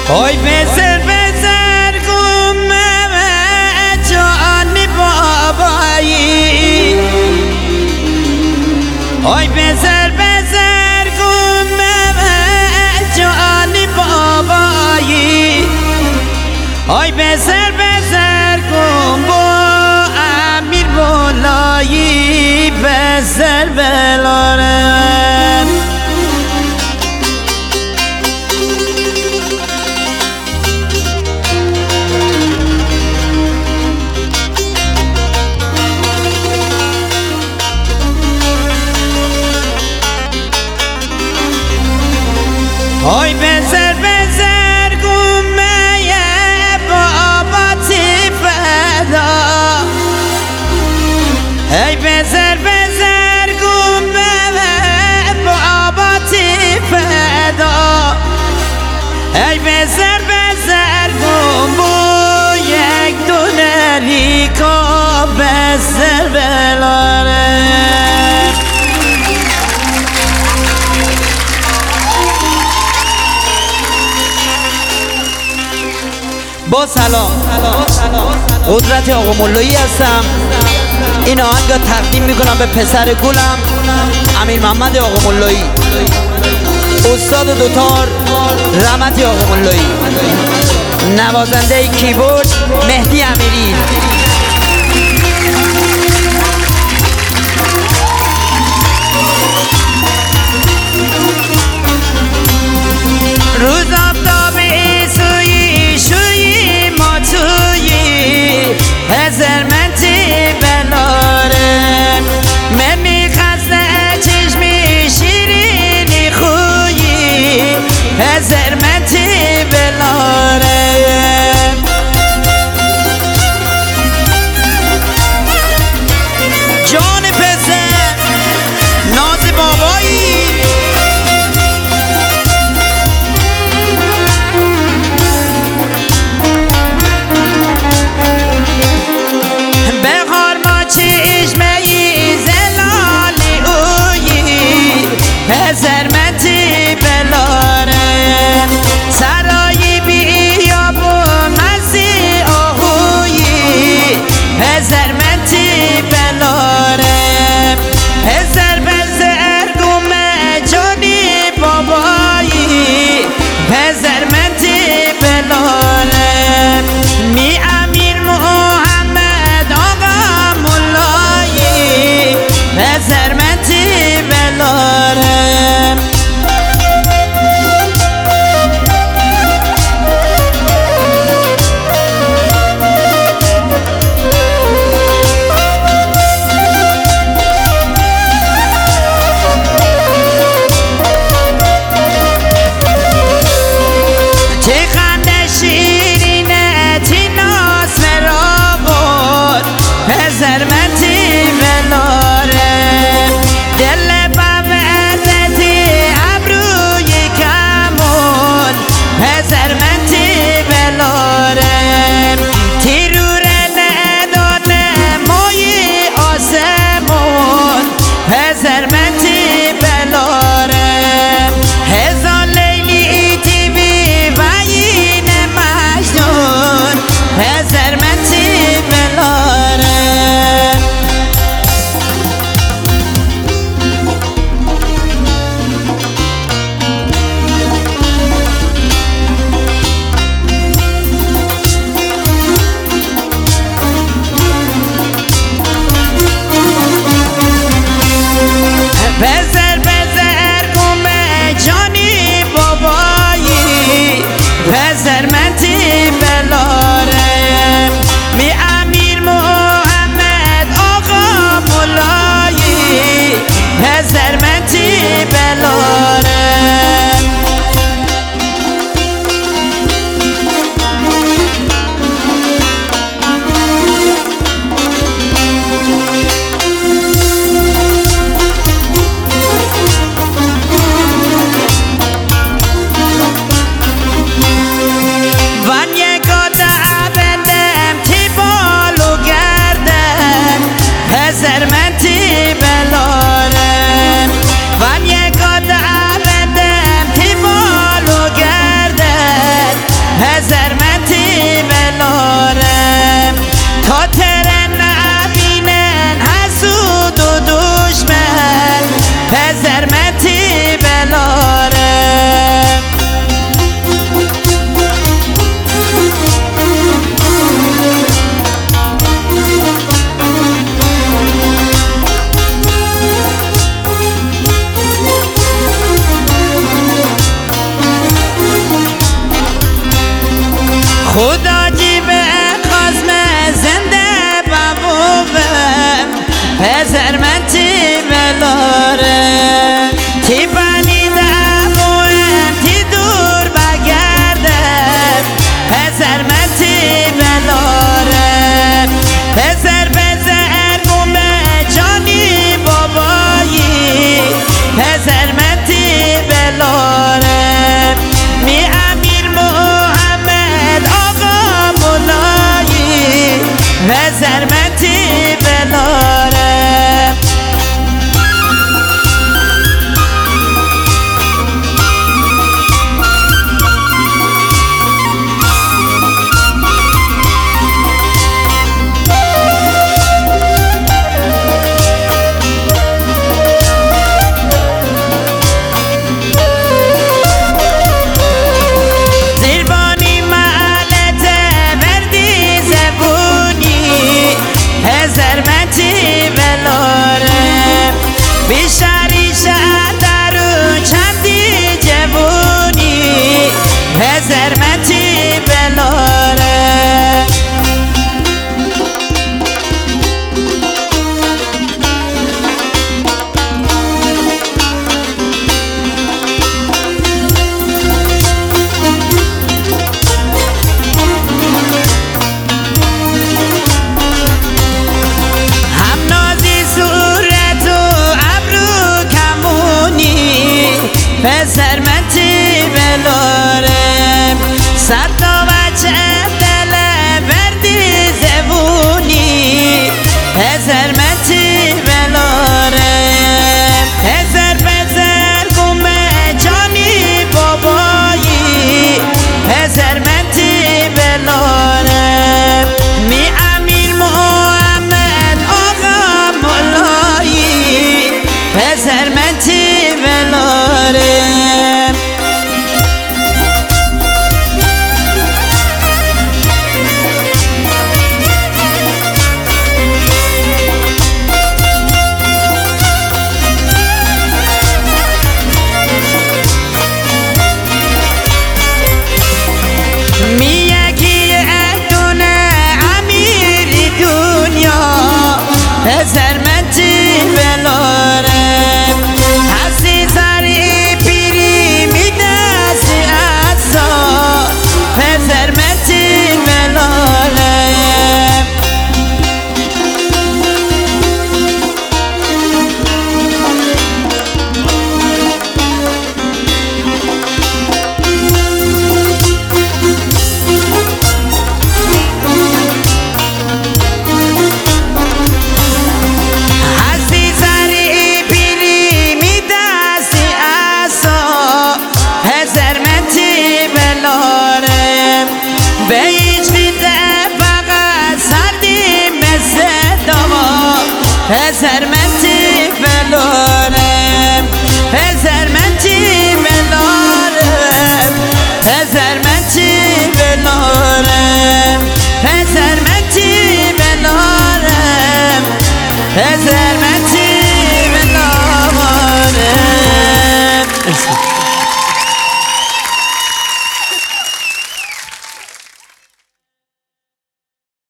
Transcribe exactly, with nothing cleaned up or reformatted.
آی بزر بزر گمه جان بابایی آی بزر بزر گمه جان بابایی آی بزر بزر گم با امیر بولایی بزر بلارم آی بزر بزر گمه باباتی فدا ای بزر بزر گمه باباتی فدا ای بزر بزر گم بو یک دونری که بزر بلاره با سلام قدرت آقا مولایی هستم. این آهنگ را تقدیم میکنم به پسر گلم امیر محمد آقا مولایی، استاد دوتار رحمت آقا مولایی، نوازنده کیبورد مهدی امیری. روز آفتابی سوی شوی ما توی هزار منتی بلارم من میخسته چشمی شیرینی خویی هزار منتی بلارم جان پسر ناز بابایی هزرمنتی بلاره تی بانیدم و تی دور بگردم هزرمنتی بلاره هزر بزر بوم جانی بابایی هزرمنتی بلاره می امیر محمد آقا مولایی هزرمنتی بلاره هزرمنتی بلاره بیشاری شهر درو چندی جوونی هزرمنتی بلاره هزرمنتی بلاره صدا بچه دل بردی زبونی هزرمنتی بلاره هزر بزر گم جانی بابایی هزرمنتی بلاره می امیر محمد آقا مولایی هزرمنتی بلاره هزرمنتی بلاره هستی زاری پیری میدستی ازا هزرمنتی بلاره به هیچ ویده فقط سردیم به صدا هزرمنتی بلاره هزرمنتی بلاره هزرمنتی بلاره هزرمنتی بلاره هزرمنتی